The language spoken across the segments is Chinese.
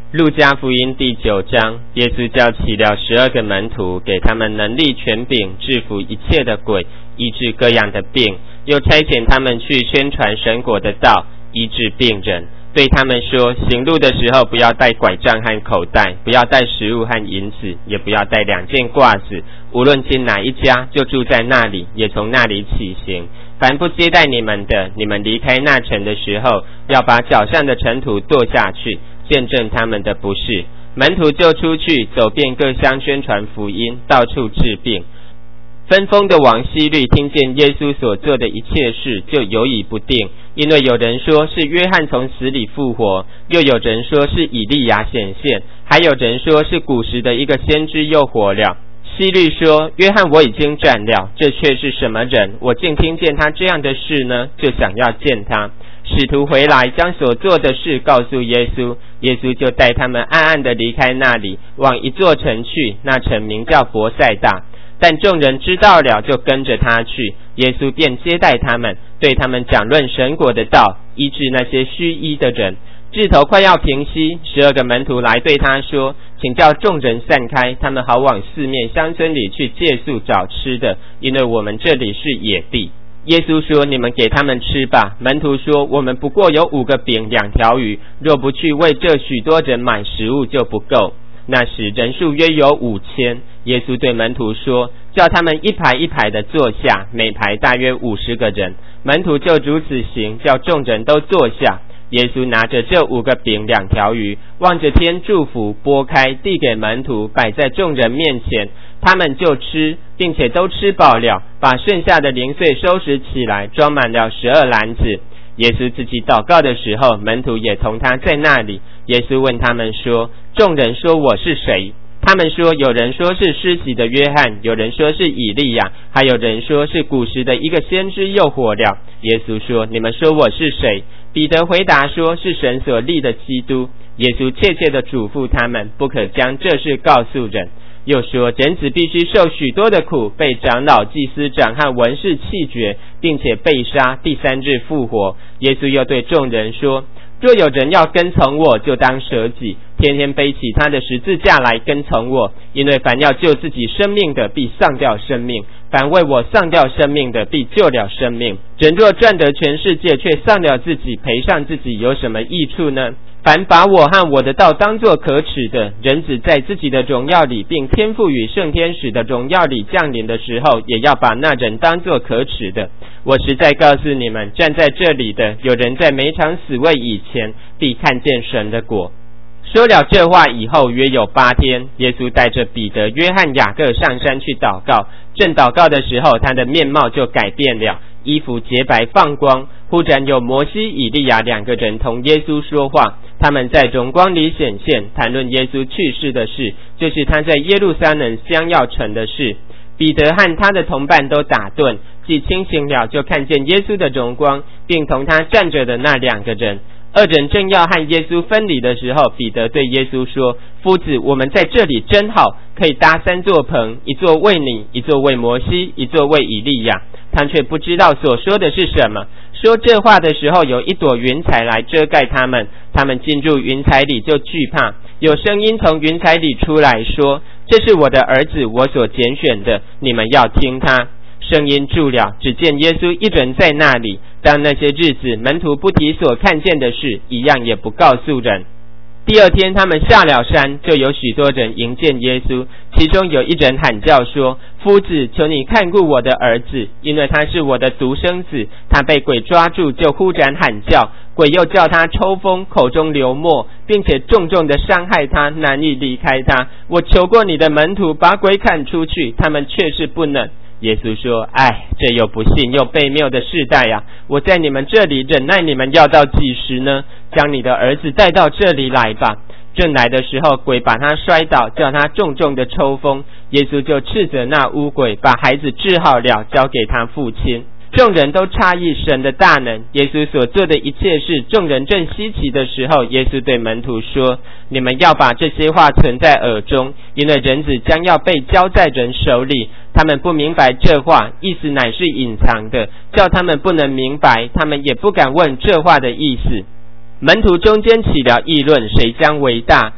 路加福音第9章，耶稣叫起了12个门徒，给他们能力权柄，制服一切的鬼，医治各样的病，又差遣他们去宣传神国的道，医治病人。对他们说，行路的时候不要带拐杖和口袋，不要带食物和银子，也不要带2件褂子，无论进哪一家，就住在那里，也从那里起行。凡不接待你们的，你们离开那城的时候，要把脚上的尘土跺下去，见证他们的不是。门徒就出去，走遍各乡，宣传福音，到处治病。分封的王希律听见耶稣所做的一切事，就犹疑不定，因为有人说是约翰从死里复活，又有人说是以利亚显现，还有人说是古时的一个先知又活了。希律说，约翰我已经斩了，这却是什么人？我竟听见他这样的事呢？就想要见他。使徒回来，将所做的事告诉耶稣，耶稣就带他们暗暗地离开那里，往一座城去，那城名叫伯赛大。但众人知道了，就跟着他去。耶稣便接待他们，对他们讲论神国的道，医治那些虚医的人。日头快要平息，12个门徒来对他说，请叫众人散开，他们好往四面乡村里去借宿找吃的，因为我们这里是野地。耶稣说，你们给他们吃吧。门徒说，我们不过有5个饼2条鱼，若不去为这许多人买食物，就不够。那时人数约有5000。耶稣对门徒说，叫他们一排一排的坐下，每排大约50个人。门徒就如此行，叫众人都坐下。耶稣拿着这5个饼2条鱼，望着天祝福，拨开递给门徒，摆在众人面前，他们就吃，并且都吃饱了，把剩下的零碎收拾起来，装满了12篮子。耶稣自己祷告的时候，门徒也同他在那里。耶稣问他们说，众人说我是谁？他们说，有人说是施洗的约翰，有人说是以利亚，还有人说是古时的一个先知又活了。耶稣说，你们说我是谁？彼得回答说，是神所立的基督。耶稣切切地嘱咐他们，不可将这事告诉人。又说，人子必须受许多的苦，被长老、祭司长和文士弃绝，并且被杀，第3日复活。耶稣又对众人说，若有人要跟从我，就当舍己，天天背起他的十字架来跟从我。因为凡要救自己生命的，必丧掉生命；凡为我丧掉生命的，必救了生命。人若赚得全世界，却丧了自己，赔上自己，有什么益处呢？凡把我和我的道当作可耻的，人子在自己的荣耀里，并天父与圣天使的荣耀里降临的时候，也要把那人当作可耻的。我实在告诉你们，站在这里的，有人在每场死位以前，必看见神的国。说了这话以后，约有8天，耶稣带着彼得、约翰、雅各上山去祷告。正祷告的时候，他的面貌就改变了，衣服洁白放光。忽然有摩西、以利亚2个人同耶稣说话，他们在荣光里显现，谈论耶稣去世的事，就是他在耶路撒冷将要成的事。彼得和他的同伴都打盹，既清醒了，就看见耶稣的荣光，并同他站着的那2个人。2人正要和耶稣分离的时候，彼得对耶稣说，夫子，我们在这里真好，可以搭3座棚，一座为你，一座为摩西，一座为以利亚。他却不知道所说的是什么。说这话的时候，有一朵云彩来遮盖他们，他们进入云彩里就惧怕。有声音从云彩里出来说，这是我的儿子，我所拣选的，你们要听他。声音住了，只见耶稣一人在那里。当那些日子，门徒不提所看见的事，一样也不告诉人。第2天，他们下了山，就有许多人迎见耶稣。其中有一人喊叫说，夫子，求你看顾我的儿子，因为他是我的独生子，他被鬼抓住，就忽然喊叫，鬼又叫他抽风，口中流沫，并且重重的伤害他，难以离开他。我求过你的门徒把鬼赶出去，他们却是不能。耶稣说，这又不信又悖谬的世代啊！我在你们这里忍耐你们要到几时呢？将你的儿子带到这里来吧。正来的时候，鬼把他摔倒，叫他重重的抽风。耶稣就斥责那污鬼，把孩子治好了，交给他父亲。众人都诧异神的大能，耶稣所做的一切事，众人正稀奇的时候，耶稣对门徒说，你们要把这些话存在耳中，因为人子将要被交在人手里。他们不明白这话，意思乃是隐藏的，叫他们不能明白，他们也不敢问这话的意思。门徒中间起了议论，谁将为大？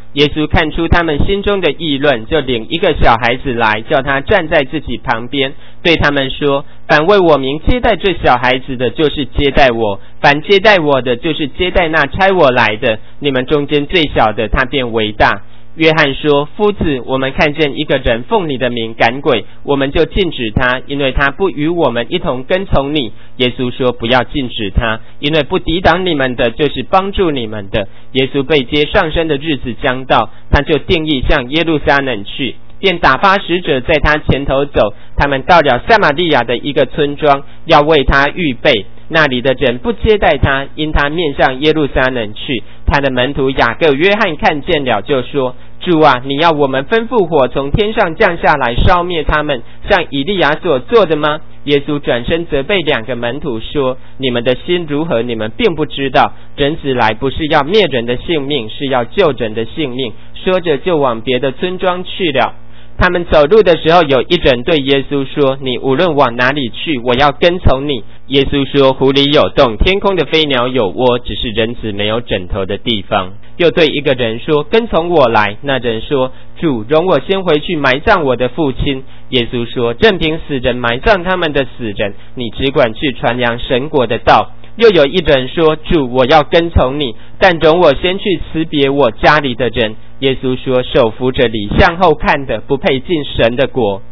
耶稣看出他们心中的议论，就领一个小孩子来，叫他站在自己旁边，对他们说：凡为我名接待这小孩子的，就是接待我；凡接待我的，就是接待那差我来的。你们中间最小的，他便为大。约翰说：夫子，我们看见一个人奉你的名赶鬼，我们就禁止他，因为他不与我们一同跟从你。耶稣说：不要禁止他，因为不抵挡你们的，就是帮助你们的。耶稣被接上升的日子将到，他就定义向耶路撒冷去，便打发使者在他前头走。他们到了撒玛利亚的一个村庄，要为他预备。那里的人不接待他，因他面向耶路撒冷去。他的门徒雅各、约翰看见了，就说：主啊，你要我们吩咐火从天上降下来，烧灭他们，像以利亚所做的吗？耶稣转身责备两个门徒说：你们的心如何，你们并不知道。人子来不是要灭人的性命，是要救人的性命。说着就往别的村庄去了。他们走路的时候，有一人对耶稣说：你无论往哪里去，我要跟从你。耶稣说：湖里有洞，天空的飞鸟有窝，只是人子没有枕头的地方。又对一个人说：跟从我来。那人说：主，容我先回去埋葬我的父亲。耶稣说：任凭死人埋葬他们的死人，你只管去传扬神国的道。又有一人说：主，我要跟从你，但容我先去辞别我家里的人。耶稣说：手扶着犁向后看的，不配进神的国。